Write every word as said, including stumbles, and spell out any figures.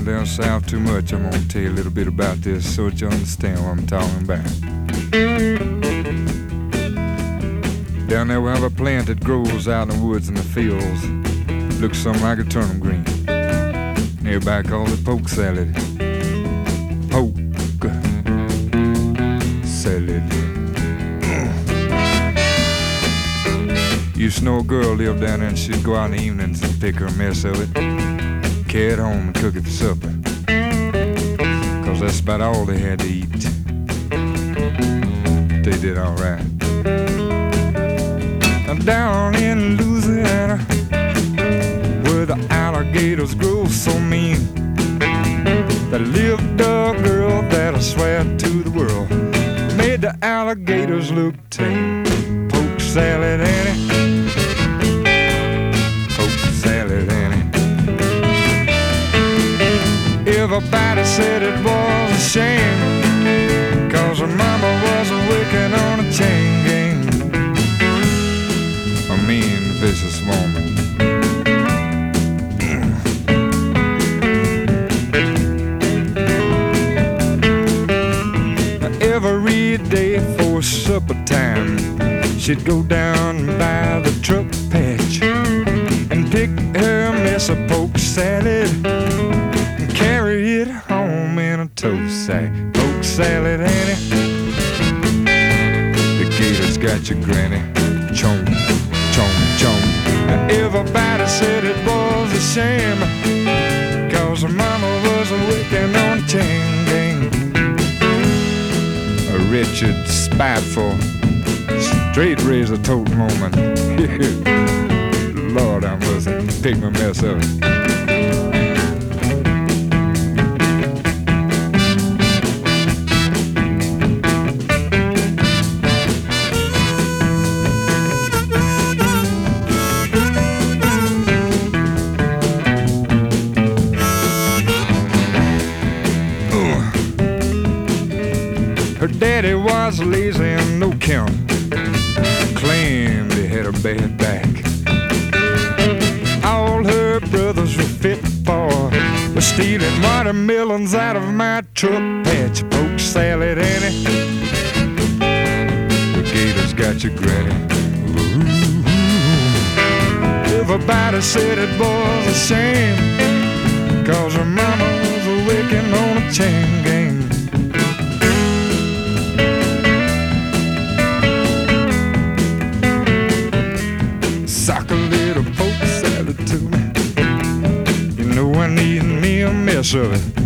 living down south too much. I'm gonna tell you a little bit about this so that you understand what I'm talking about. Down there we have a plant that grows out in the woods and the fields. Looks something like a turnip green. Everybody calls it poke salad. Poke salad. Used to know a girl lived down there and she'd go out in the evenings and pick her a mess of it, carry it home and cook it for supper. Cause that's about all they had to eat. They did alright. Now down in Louisiana, where the alligators grow so mean, there lived a girl that I swear to the world made the alligators look tame. Poke salad, Annie. Poke salad, Annie. Everybody said it was a shame, cause her mama was working on a chain gang. A mean, vicious woman. Every day for supper time, she'd go down by the truck patch and pick her mess of poke salad and carry it home in a tow sack. Poke salad, Annie. The gators got your granny. Chomp, chomp, chomp. Now everybody said it was a shame, cause her mama was working on a chain gang. A wretched, spiteful, straight razor toting woman. Lord, I must pick my mess up. Her daddy was lazy and no count, claimed he had a bad back. All her brothers were fit for was stealing watermelons out of my truck patch. Poke salad, Annie. The gators got your granny. Ooh. Everybody said it was a shame, cause her mama was working on a chain gang. Sock a little poke salad to me. You know I need me a mess of it.